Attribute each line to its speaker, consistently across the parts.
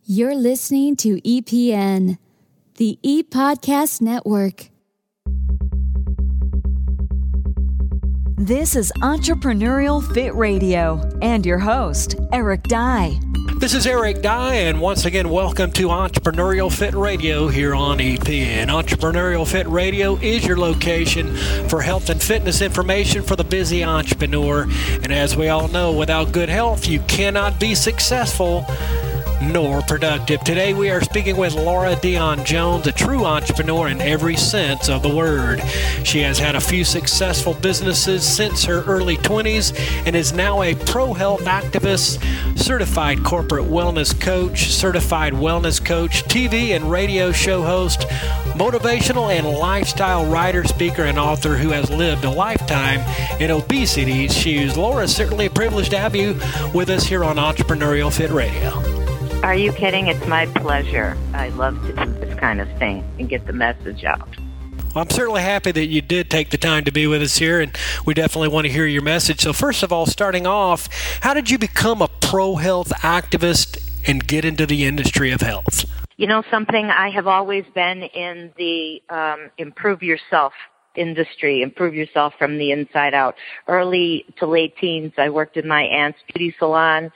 Speaker 1: You're listening to EPN, the ePodcast Network.
Speaker 2: This is Entrepreneurial Fit Radio and your host, Eric Dye.
Speaker 3: This is Eric Dye, and once again, welcome to Entrepreneurial Fit Radio here on EPN. Entrepreneurial Fit Radio is your location for health and fitness information for the busy entrepreneur. And as we all know, without good health, you cannot be successful nor productive. Today we are speaking with Laura Dion Jones, a true entrepreneur in every sense of the word. She has had a few successful businesses since her early 20s and is now a pro-health activist, certified corporate wellness coach, TV and radio show host, motivational and lifestyle writer, speaker, and author who has lived a lifetime in obesity issues. Laura, it's certainly a privilege to have you with us here on Entrepreneurial Fit Radio.
Speaker 4: Are you kidding? It's my pleasure. I love to do this kind of thing and get the message out.
Speaker 3: Well, I'm certainly happy that you did take the time to be with us here, and we definitely want to hear your message. So first of all, starting off, how did you become a pro-health activist and get into the industry of health?
Speaker 4: You know something, I have always been in the improve yourself industry, improve yourself from the inside out. Early to late teens, I worked in my aunt's beauty salon.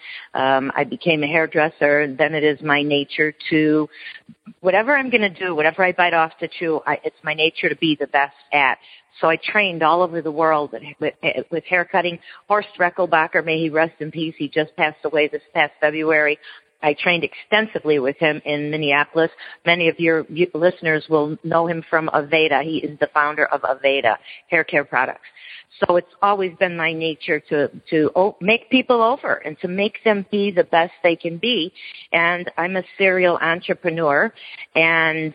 Speaker 4: I became a hairdresser, and then it is my nature to, whatever I'm going to do, whatever I bite off to chew, it's my nature to be the best at. So I trained all over the world with hair cutting. Horst Reckelbacher, may he rest in peace, he just passed away this past February. I trained extensively with him in Minneapolis. Many of your listeners will know him from Aveda. He is the founder of Aveda hair care products. So it's always been my nature to make people over and to make them be the best they can be. And I'm a serial entrepreneur, and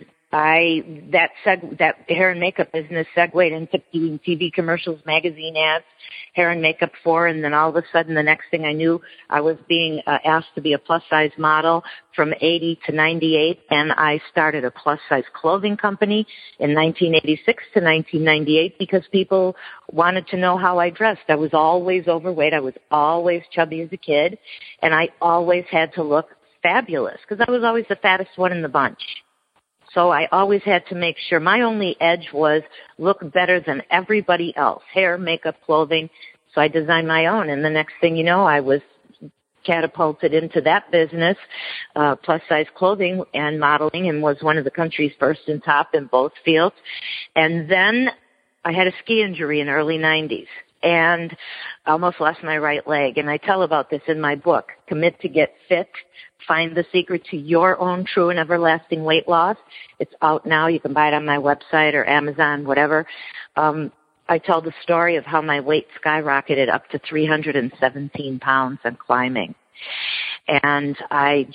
Speaker 4: that hair and makeup business segued into doing TV commercials, magazine ads, hair and makeup and then all of a sudden the next thing I knew, I was being asked to be a plus size model from 80 to 98, and I started a plus size clothing company in 1986 to 1998 because people wanted to know how I dressed. I was always overweight. I was always chubby as a kid, and I always had to look fabulous because I was always the fattest one in the bunch. So I always had to make sure my only edge was look better than everybody else, hair, makeup, clothing. So I designed my own. And the next thing you know, I was catapulted into that business, plus size clothing and modeling, and was one of the country's first and top in both fields. And then I had a ski injury in the early 90s and almost lost my right leg. And I tell about this in my book, Commit to Get Fit. Find the secret to your own true and everlasting weight loss. It's out now. You can buy it on my website or Amazon, whatever. I tell the story of how my weight skyrocketed up to 317 pounds and climbing. And I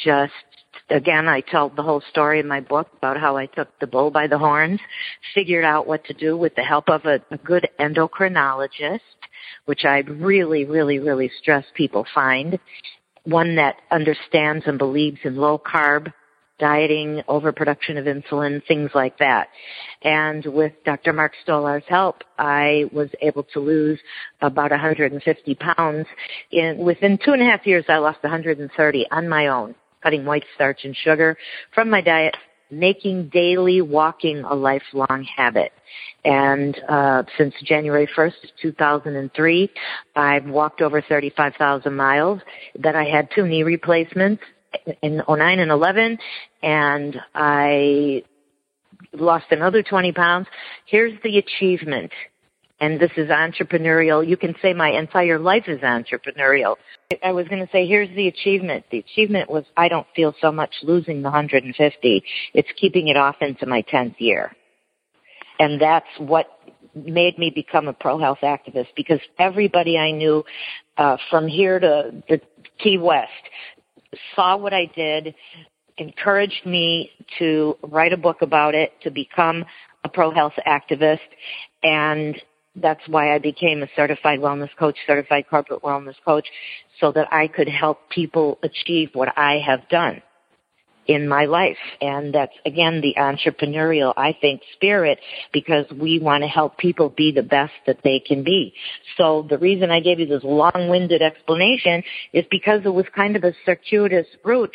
Speaker 4: tell the whole story in my book about how I took the bull by the horns, figured out what to do with the help of a good endocrinologist, which I really, really, really stress people find. One that understands and believes in low-carb dieting, overproduction of insulin, things like that. And with Dr. Mark Stolar's help, I was able to lose about 150 pounds. Within 2.5 years, I lost 130 on my own, cutting white starch and sugar from my diet, making daily walking a lifelong habit. And since January 1st, 2003, I've walked over 35,000 miles. Then I had 2 knee replacements in 09 and 11, and I lost another 20 pounds. Here's the achievement, and this is entrepreneurial. You can say my entire life is entrepreneurial. I was going to say, here's the achievement. The achievement was I don't feel so much losing the 150. It's keeping it off into my 10th year. And that's what made me become a pro-health activist, because everybody I knew from here to the Key West saw what I did, encouraged me to write a book about it, to become a pro-health activist, and that's why I became a certified wellness coach, certified corporate wellness coach, so that I could help people achieve what I have done in my life. And that's, again, the entrepreneurial, I think, spirit, because we want to help people be the best that they can be. So the reason I gave you this long-winded explanation is because it was kind of a circuitous route,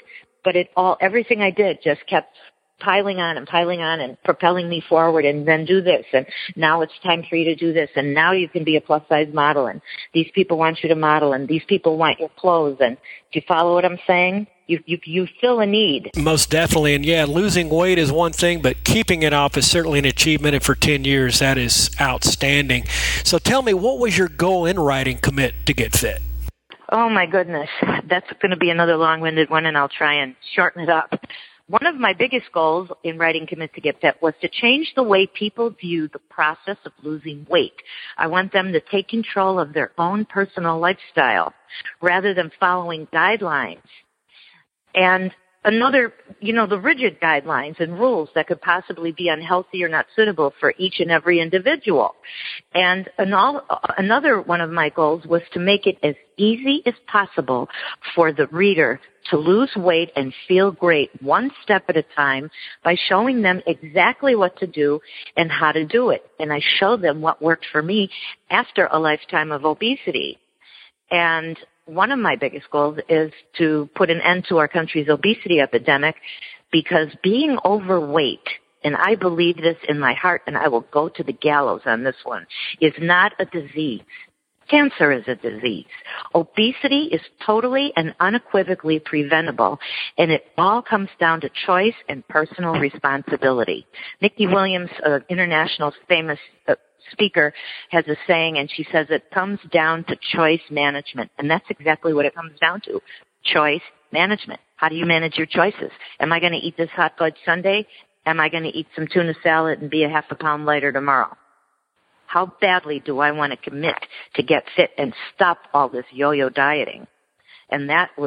Speaker 4: but everything I did just kept piling on and propelling me forward, and then do this, and now it's time for you to do this, and now you can be a plus size model, and these people want you to model, and these people want your clothes, and do you follow what I'm saying? You fill a need.
Speaker 3: Most definitely. And yeah, losing weight is one thing, but keeping it off is certainly an achievement. And for 10 years, that is outstanding. So tell me, what was your goal in writing Commit to Get Fit?
Speaker 4: Oh my goodness. That's going to be another long-winded one, and I'll try and shorten it up. One of my biggest goals in writing Commit to Get Fit was to change the way people view the process of losing weight. I want them to take control of their own personal lifestyle rather than following guidelines. And another, the rigid guidelines and rules that could possibly be unhealthy or not suitable for each and every individual. And another one of my goals was to make it as easy as possible for the reader to lose weight and feel great one step at a time by showing them exactly what to do and how to do it. And I show them what worked for me after a lifetime of obesity. And one of my biggest goals is to put an end to our country's obesity epidemic, because being overweight, and I believe this in my heart, and I will go to the gallows on this one, is not a disease. Cancer is a disease. Obesity is totally and unequivocally preventable, and it all comes down to choice and personal responsibility. Nikki Williams, an international famous speaker, has a saying, and she says it comes down to choice management. And that's exactly what it comes down to. Choice management. How do you manage your choices? Am I going to eat this hot fudge sundae? Am I going to eat some tuna salad and be a half a pound lighter tomorrow? How badly do I want to commit to get fit and stop all this yo-yo dieting? And that's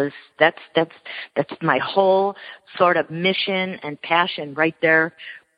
Speaker 4: my whole sort of mission and passion right there,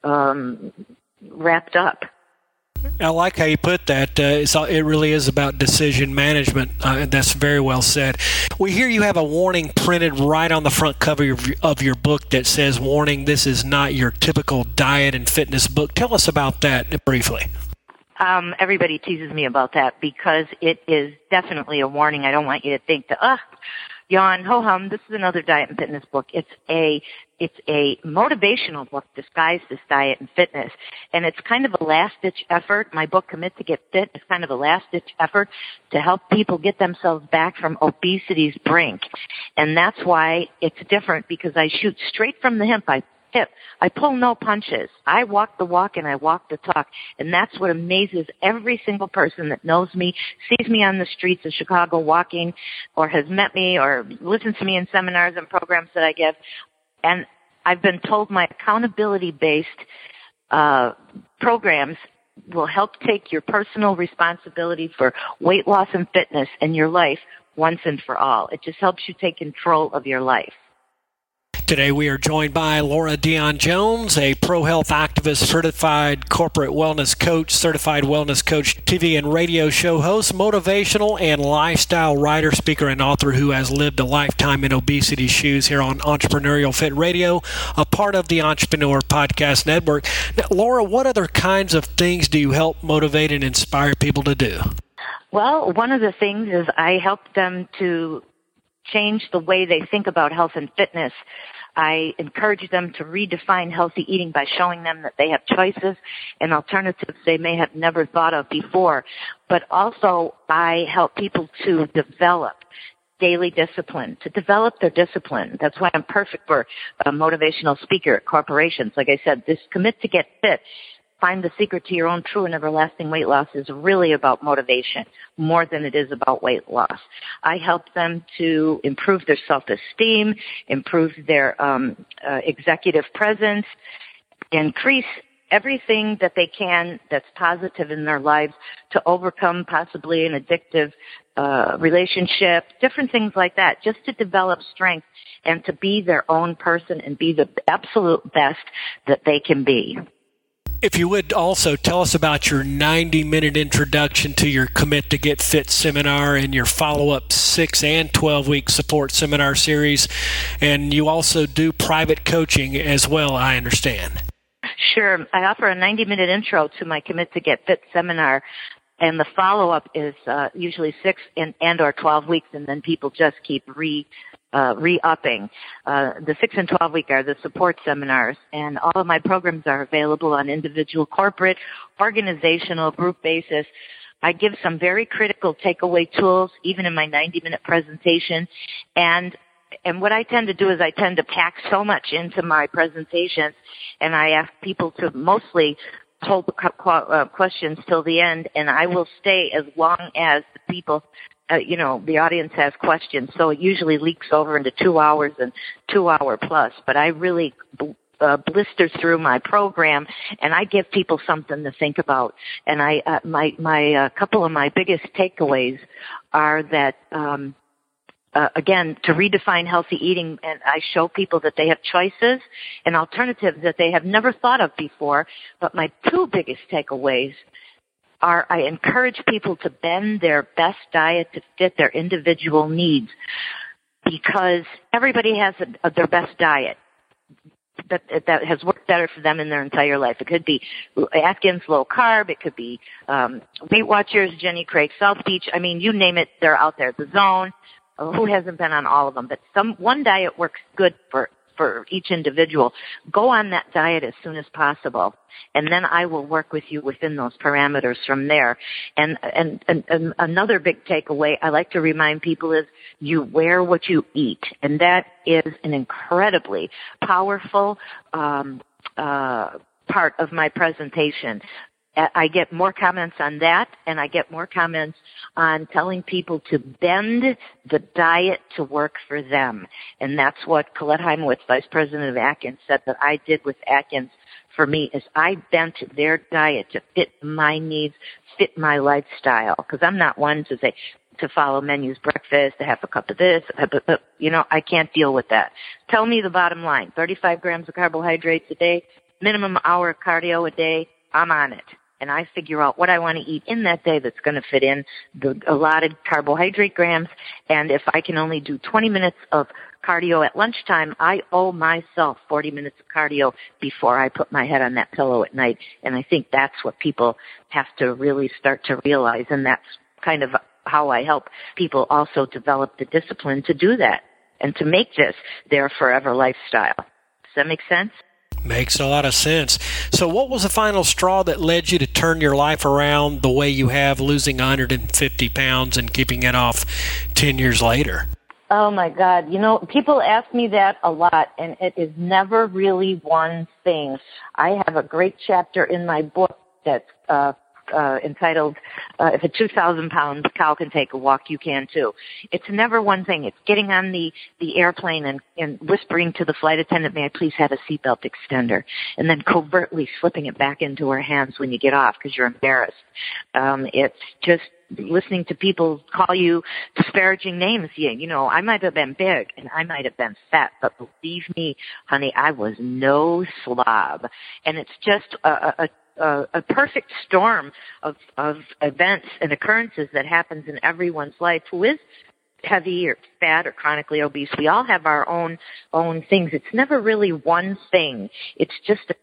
Speaker 4: wrapped up.
Speaker 3: I like how you put that. It really is about decision management. That's very well said. We hear you have a warning printed right on the front cover of your book that says, "Warning, this is not your typical diet and fitness book." Tell us about that briefly.
Speaker 4: Everybody teases me about that because it is definitely a warning. I don't want you to think that, yawn, ho-hum, this is another diet and fitness book. It's a motivational book disguised as diet and fitness. And it's kind of a last-ditch effort. My book, Commit to Get Fit, is kind of a last-ditch effort to help people get themselves back from obesity's brink. And that's why it's different, because I shoot straight from the hip. I pull no punches. I walk the walk and I walk the talk. And that's what amazes every single person that knows me, sees me on the streets of Chicago walking, or has met me or listens to me in seminars and programs that I give. And I've been told my accountability-based programs will help take your personal responsibility for weight loss and fitness in your life once and for all. It just helps you take control of your life.
Speaker 3: Today we are joined by Laura Dion Jones, a pro-health activist, certified corporate wellness coach, TV and radio show host, motivational and lifestyle writer, speaker, and author who has lived a lifetime in obesity shoes here on Entrepreneurial Fit Radio, a part of the Entrepreneur Podcast Network. Now, Laura, what other kinds of things do you help motivate and inspire people to do?
Speaker 4: Well, one of the things is I help them to change the way they think about health and fitness. I encourage them to redefine healthy eating by showing them that they have choices and alternatives they may have never thought of before. But also, I help people to develop daily discipline, to develop their discipline. That's why I'm perfect for a motivational speaker at corporations. Like I said, this Commit to Get Fit, Find the Secret to Your Own True and Everlasting Weight Loss is really about motivation more than it is about weight loss. I help them to improve their self-esteem, improve their executive presence, increase everything that they can that's positive in their lives to overcome possibly an addictive relationship, different things like that, just to develop strength and to be their own person and be the absolute best that they can be.
Speaker 3: If you would also tell us about your 90-minute introduction to your Commit to Get Fit seminar and your follow-up 6 and 12-week support seminar series. And you also do private coaching as well, I understand.
Speaker 4: Sure. I offer a 90-minute intro to my Commit to Get Fit seminar, and the follow-up is usually 6 and or 12 weeks, and then people just keep re-upping. The 6 and 12 week are the support seminars, and all of my programs are available on individual, corporate, organizational, group basis. I give some very critical takeaway tools, even in my 90-minute presentation, and what I tend to do is I tend to pack so much into my presentations, and I ask people to mostly hold questions till the end, and I will stay as long as the people, the audience has questions. So it usually leaks over into 2 hours and 2 hour plus. But I really blister through my program, and I give people something to think about. And my couple of my biggest takeaways are that. Again, to redefine healthy eating, and I show people that they have choices and alternatives that they have never thought of before. But my two biggest takeaways are I encourage people to bend their best diet to fit their individual needs, because everybody has their best diet that has worked better for them in their entire life. It could be Atkins low carb. It could be Weight Watchers, Jenny Craig, South Beach. I mean, you name it, they're out there. The Zone. Who hasn't been on all of them? But one diet works good for each individual. Go on that diet as soon as possible, and then I will work with you within those parameters from there. And another big takeaway I like to remind people is you wear what you eat, and that is an incredibly powerful part of my presentation. I get more comments on that, and I get more comments on telling people to bend the diet to work for them. And that's what Colette Heimowitz, Vice President of Atkins, said that I did with Atkins for me, is I bent their diet to fit my needs, fit my lifestyle. Because I'm not one to say, to follow menus, breakfast, to have a cup of this, I can't deal with that. Tell me the bottom line. 35 grams of carbohydrates a day, minimum hour of cardio a day, I'm on it. And I figure out what I want to eat in that day that's going to fit in the allotted carbohydrate grams. And if I can only do 20 minutes of cardio at lunchtime, I owe myself 40 minutes of cardio before I put my head on that pillow at night. And I think that's what people have to really start to realize. And that's kind of how I help people also develop the discipline to do that and to make this their forever lifestyle. Does that make sense?
Speaker 3: Makes a lot of sense. So what was the final straw that led you to turn your life around the way you have, losing 150 pounds and keeping it off 10 years later?
Speaker 4: Oh, my God. People ask me that a lot, and it is never really one thing. I have a great chapter in my book that's entitled, If a 2,000-pound cow can take a walk, you can too. It's never one thing. It's getting on the airplane and whispering to the flight attendant, may I please have a seatbelt extender? And then covertly slipping it back into her hands when you get off because you're embarrassed. It's just listening to people call you disparaging names. I might have been big and I might have been fat, but believe me, honey, I was no slob. And it's just a perfect storm of events and occurrences that happens in everyone's life who is heavy or fat or chronically obese. We all have our own things. It's never really one thing. It's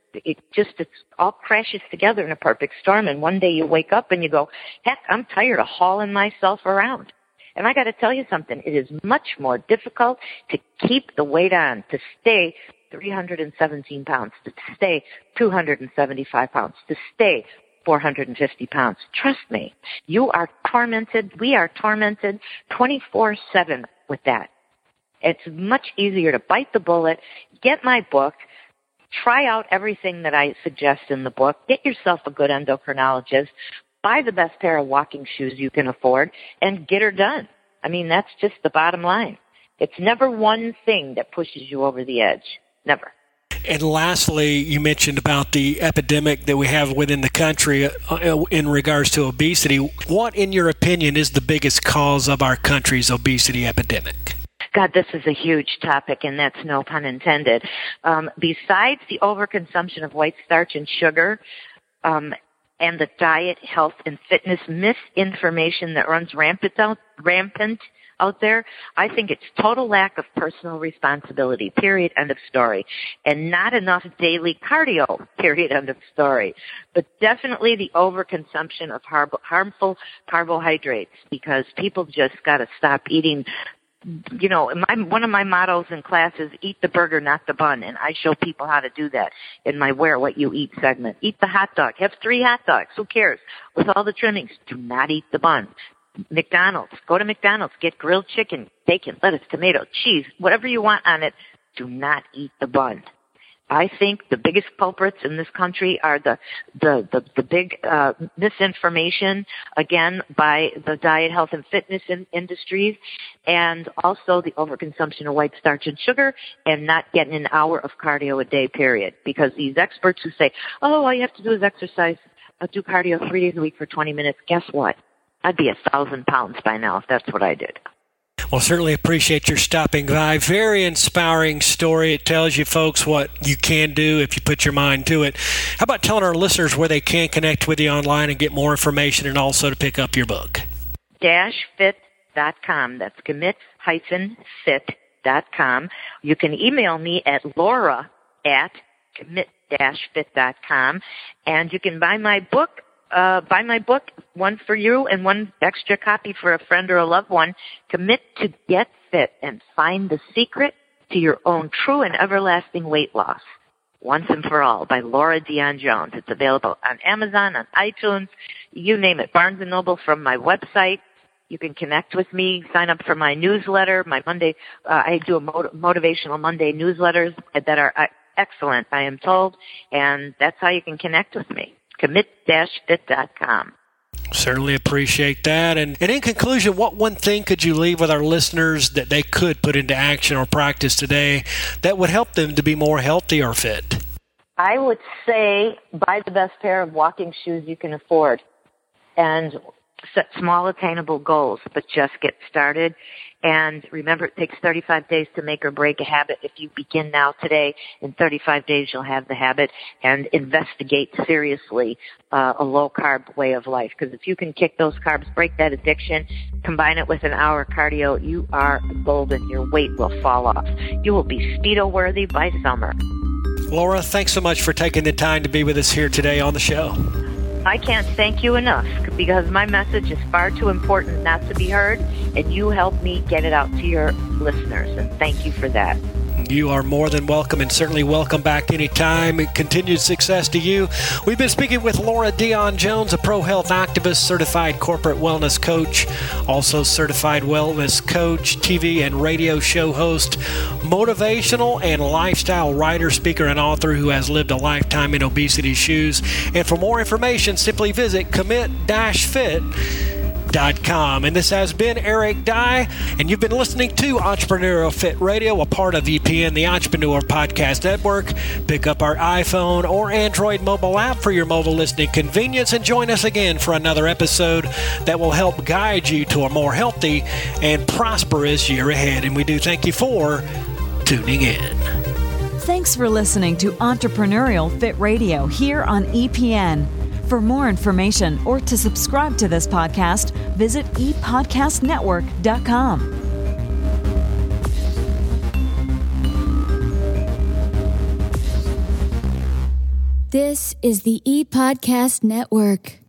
Speaker 4: all crashes together in a perfect storm. And one day you wake up and you go, heck, I'm tired of hauling myself around. And I got to tell you something. It is much more difficult to keep the weight on, to stay 317 pounds, to stay 275 pounds, to stay 450 pounds. Trust me, you are tormented. We are tormented 24/7 with that. It's much easier to bite the bullet, get my book, try out everything that I suggest in the book, get yourself a good endocrinologist, buy the best pair of walking shoes you can afford, and get her done. I mean, that's just the bottom line. It's never one thing that pushes you over the edge. Never.
Speaker 3: And lastly, you mentioned about the epidemic that we have within the country in regards to obesity. What, in your opinion, is the biggest cause of our country's obesity epidemic?
Speaker 4: God, this is a huge topic, and that's no pun intended. Besides the overconsumption of white starch and sugar, and the diet, health, and fitness misinformation that runs rampant out there, I think it's total lack of personal responsibility, period, end of story. And not enough daily cardio, period, end of story. But definitely the overconsumption of harmful carbohydrates, because people just got to stop eating one of my mottos in class is eat the burger, not the bun. And I show people how to do that in my Wear What You Eat segment. Eat the hot dog. Have 3 hot dogs. Who cares? With all the trimmings. Do not eat the bun. McDonald's. Go to McDonald's. Get grilled chicken, bacon, lettuce, tomato, cheese, whatever you want on it. Do not eat the bun. I think the biggest culprits in this country are the big misinformation, again, by the diet, health, and fitness industries, and also the overconsumption of white starch and sugar, and not getting an hour of cardio a day, period. Because these experts who say, all you have to do is exercise, do cardio 3 days a week for 20 minutes, guess what? I'd be 1,000 pounds by now if that's what I did.
Speaker 3: Well, certainly appreciate your stopping by. Very inspiring story. It tells you folks what you can do if you put your mind to it. How about telling our listeners where they can connect with you online and get more information and also to pick up your book?
Speaker 4: Fit.com. That's commit-fit.com. You can email me at laura@commit-fit.com. And you can buy my book, one for you and one extra copy for a friend or a loved one. Commit to Get Fit and find the secret to your own true and everlasting weight loss. Once and for all by Laura Dion Jones. It's available on Amazon, on iTunes, you name it, Barnes & Noble, from my website. You can connect with me, sign up for my newsletter, my Monday, I do a motivational Monday newsletters that are excellent, I am told, and that's how you can connect with me. Commit-fit.com.
Speaker 3: Certainly appreciate that. And in conclusion, what one thing could you leave with our listeners that they could put into action or practice today that would help them to be more healthy or fit?
Speaker 4: I would say buy the best pair of walking shoes you can afford and set small attainable goals, but just get started. And remember, it takes 35 days to make or break a habit. If you begin now today, in 35 days you'll have the habit. And investigate seriously a low-carb way of life. Because if you can kick those carbs, break that addiction, combine it with an hour cardio, you are golden. Your weight will fall off. You will be Speedo-worthy by summer.
Speaker 3: Laura, thanks so much for taking the time to be with us here today on the show.
Speaker 4: I can't thank you enough because my message is far too important not to be heard, and you help me get it out to your listeners, and thank you for that.
Speaker 3: You are more than welcome, and certainly welcome back anytime. Continued success to you. We've been speaking with Laura Dion Jones, a pro health activist, certified corporate wellness coach, also certified wellness coach, TV and radio show host, motivational and lifestyle writer, speaker, and author who has lived a lifetime in obesity shoes. And for more information, simply visit commit-fit.com. And this has been Eric Dye, and you've been listening to Entrepreneurial Fit Radio, a part of EPN, the Entrepreneur Podcast Network. Pick up our iPhone or Android mobile app for your mobile listening convenience and join us again for another episode that will help guide you to a more healthy and prosperous year ahead. And we do thank you for tuning in.
Speaker 2: Thanks for listening to Entrepreneurial Fit Radio here on EPN. For more information or to subscribe to this podcast, visit epodcastnetwork.com.
Speaker 1: This is the ePodcast Network.